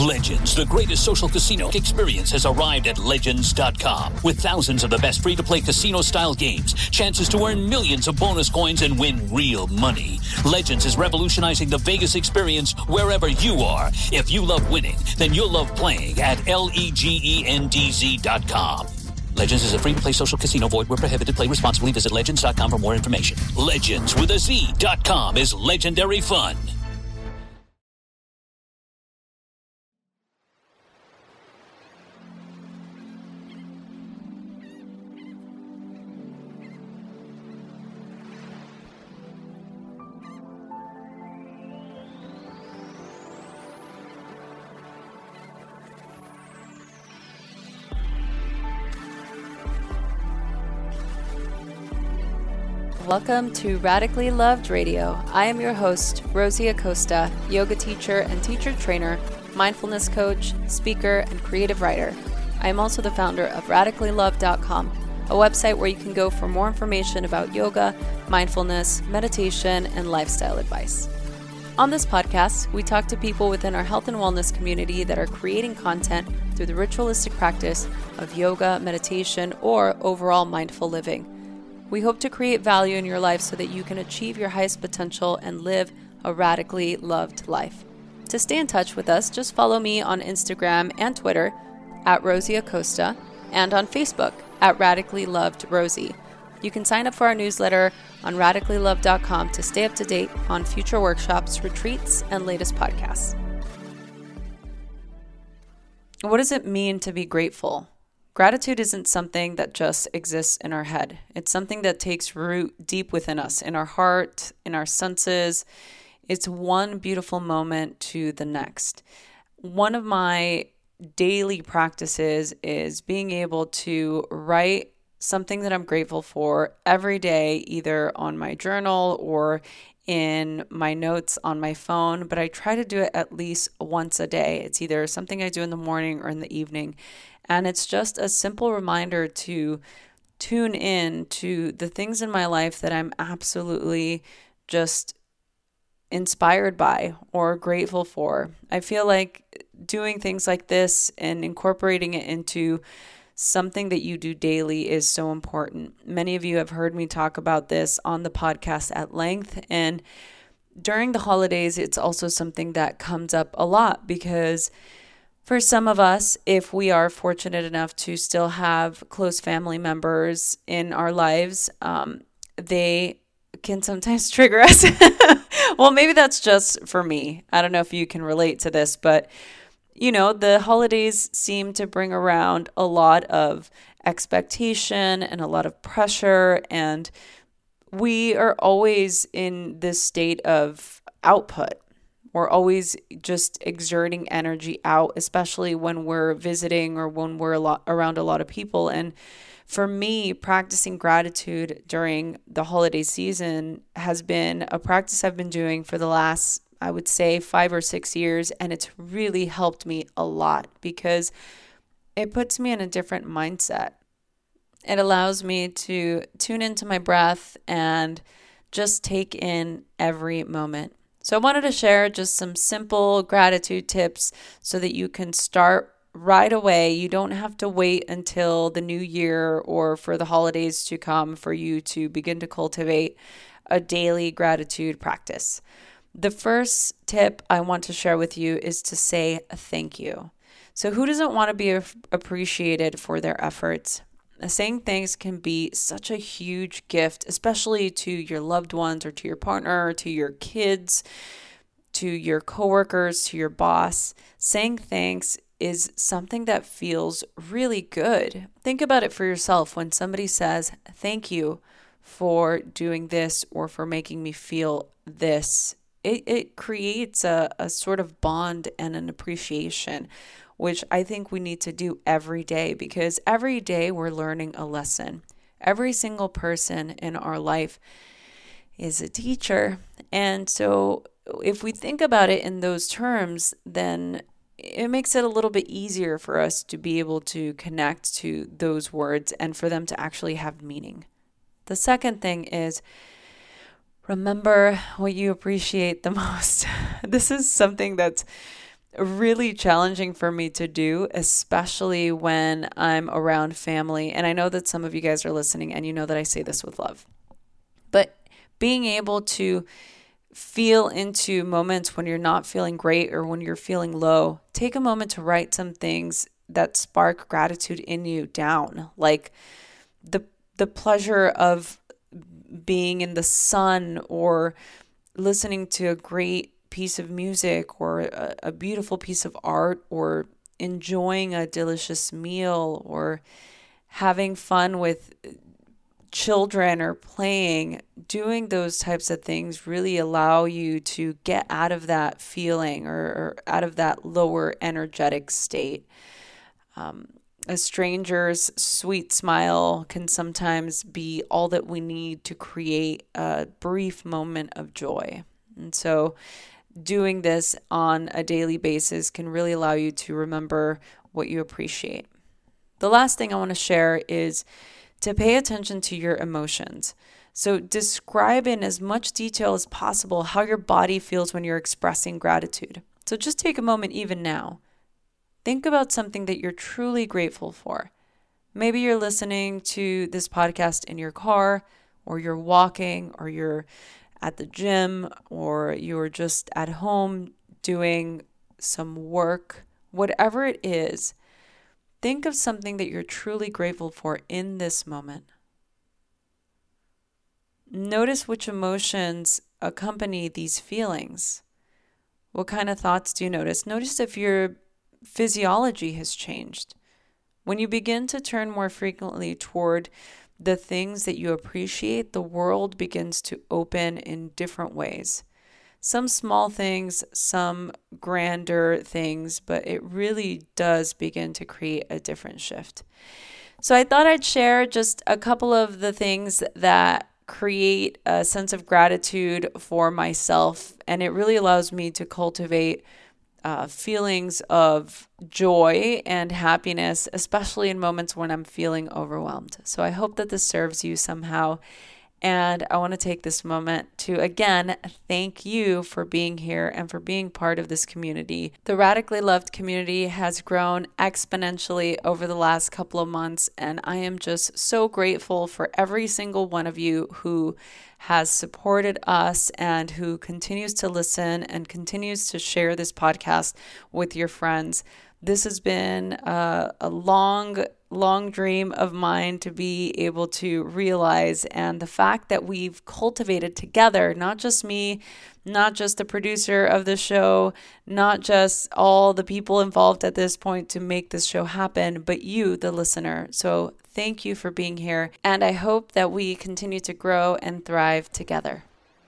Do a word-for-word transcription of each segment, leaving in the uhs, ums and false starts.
Legends, the greatest social casino experience, has arrived at Legends dot com. With thousands of the best free-to-play casino-style games, chances to earn millions of bonus coins, and win real money. Legends is revolutionizing the Vegas experience wherever you are. If you love winning, then you'll love playing at L-E-G-E-N-D-Z dot com. Legends is a free-to-play social casino. Void where prohibited. Play responsibly. Visit Legends dot com for more information. Legends with a Z dot com is legendary fun. Welcome to Radically Loved Radio. I am your host, Rosie Acosta, yoga teacher and teacher trainer, mindfulness coach, speaker, and creative writer. I am also the founder of Radically Loved dot com, a website where you can go for more information about yoga, mindfulness, meditation, and lifestyle advice. On this podcast, we talk to people within our health and wellness community that are creating content through the ritualistic practice of yoga, meditation, or overall mindful living. We hope to create value in your life so that you can achieve your highest potential and live a radically loved life. To stay in touch with us, just follow me on Instagram and Twitter at Rosie Acosta and on Facebook at Radically Loved Rosie. You can sign up for our newsletter on Radically Loved dot com to stay up to date on future workshops, retreats, and latest podcasts. What does it mean to be grateful? Gratitude isn't something that just exists in our head. It's something that takes root deep within us, in our heart, in our senses. It's one beautiful moment to the next. One of my daily practices is being able to write something that I'm grateful for every day, either on my journal or in my notes on my phone, but I try to do it at least once a day. It's either something I do in the morning or in the evening. And it's just a simple reminder to tune in to the things in my life that I'm absolutely just inspired by or grateful for. I feel like doing things like this and incorporating it into something that you do daily is so important. Many of you have heard me talk about this on the podcast at length. And during the holidays, it's also something that comes up a lot because for some of us, if we are fortunate enough to still have close family members in our lives, um, they can sometimes trigger us. Well, maybe that's just for me. I don't know if you can relate to this, but you know, the holidays seem to bring around a lot of expectation and a lot of pressure, and we are always in this state of output. We're always just exerting energy out, especially when we're visiting or when we're a lot around a lot of people. And for me, practicing gratitude during the holiday season has been a practice I've been doing for the last, I would say, five or six years. And it's really helped me a lot because it puts me in a different mindset. It allows me to tune into my breath and just take in every moment. So I wanted to share just some simple gratitude tips so that you can start right away. You don't have to wait until the new year or for the holidays to come for you to begin to cultivate a daily gratitude practice. The first tip I want to share with you is to say thank you. So who doesn't want to be appreciated for their efforts? Saying thanks can be such a huge gift, especially to your loved ones or to your partner, or to your kids, to your coworkers, to your boss. Saying thanks is something that feels really good. Think about it for yourself. When somebody says, thank you for doing this or for making me feel this, it, it creates a, a sort of bond and an appreciation, which I think we need to do every day because every day we're learning a lesson. Every single person in our life is a teacher. And so if we think about it in those terms, then it makes it a little bit easier for us to be able to connect to those words and for them to actually have meaning. The second thing is remember what you appreciate the most. This is something that's really challenging for me to do, especially when I'm around family. And I know that some of you guys are listening and you know that I say this with love. But being able to feel into moments when you're not feeling great or when you're feeling low, take a moment to write some things that spark gratitude in you down, like the the pleasure of being in the sun or listening to a great piece of music or a, a beautiful piece of art or enjoying a delicious meal or having fun with children or playing. Doing those types of things really allow you to get out of that feeling or, or out of that lower energetic state. Um, a stranger's sweet smile can sometimes be all that we need to create a brief moment of joy. And so doing this on a daily basis can really allow you to remember what you appreciate. The last thing I want to share is to pay attention to your emotions. So describe in as much detail as possible how your body feels when you're expressing gratitude. So just take a moment even now. Think about something that you're truly grateful for. Maybe you're listening to this podcast in your car, or you're walking, or you're at the gym, or you're just at home doing some work. Whatever it is, think of something that you're truly grateful for in this moment. Notice which emotions accompany these feelings. What kind of thoughts do you notice? Notice if your physiology has changed. When you begin to turn more frequently toward the things that you appreciate, the world begins to open in different ways. Some small things, some grander things, but it really does begin to create a different shift. So I thought I'd share just a couple of the things that create a sense of gratitude for myself, and it really allows me to cultivate Uh, feelings of joy and happiness, especially in moments when I'm feeling overwhelmed. So I hope that this serves you somehow. And I want to take this moment to, again, thank you for being here and for being part of this community. The Radically Loved community has grown exponentially over the last couple of months, and I am just so grateful for every single one of you who has supported us and who continues to listen and continues to share this podcast with your friends. This has been a, a long, long dream of mine to be able to realize. And the fact that we've cultivated together, not just me, not just the producer of the show, not just all the people involved at this point to make this show happen, but you, the listener. So thank you for being here. And I hope that we continue to grow and thrive together.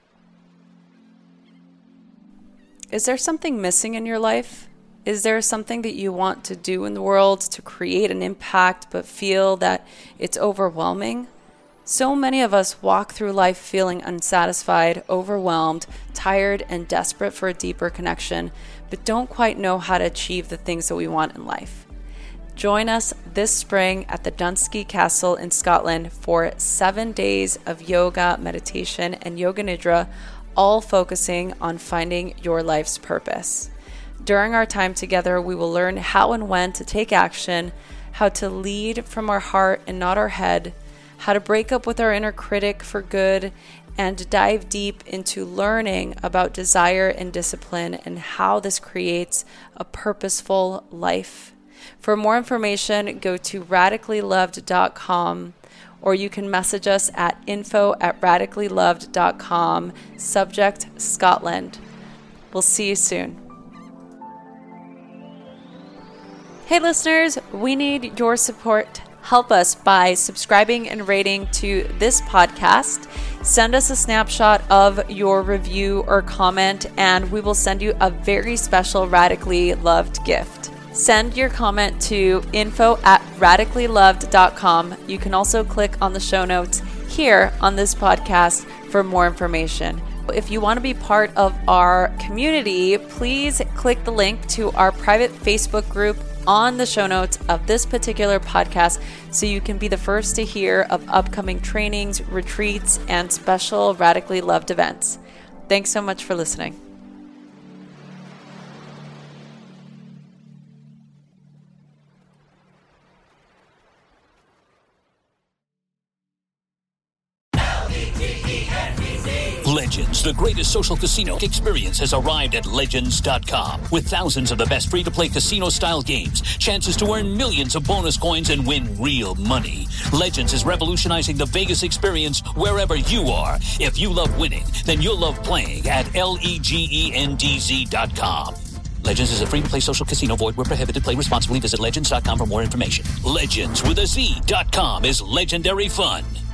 Is there something missing in your life? Is there something that you want to do in the world to create an impact but feel that it's overwhelming? So many of us walk through life feeling unsatisfied, overwhelmed, tired, and desperate for a deeper connection, but don't quite know how to achieve the things that we want in life. Join us this spring at the Dunsky Castle in Scotland for seven days of yoga, meditation, and yoga nidra, all focusing on finding your life's purpose. During our time together, we will learn how and when to take action, how to lead from our heart and not our head, how to break up with our inner critic for good, and dive deep into learning about desire and discipline and how this creates a purposeful life. For more information, go to radically loved dot com, or you can message us at info at radically loved dot com, subject Scotland. We'll see you soon. Hey listeners, we need your support. Help us by subscribing and rating to this podcast. Send us a snapshot of your review or comment, and we will send you a very special Radically Loved gift. Send your comment to info at radically loved dot com. You can also click on the show notes here on this podcast for more information. If you want to be part of our community, please click the link to our private Facebook group on the show notes of this particular podcast so you can be the first to hear of upcoming trainings, retreats, and special Radically Loved events. Thanks so much for listening. Legends, the greatest social casino experience, has arrived at Legends dot com. With thousands of the best free-to-play casino-style games, chances to earn millions of bonus coins, and win real money. Legends is revolutionizing the Vegas experience wherever you are. If you love winning, then you'll love playing at Legends dot com. Legends is a free-to-play social casino. Void where prohibited. Play responsibly. Visit Legends dot com for more information. Legends with a Z dot com is legendary fun.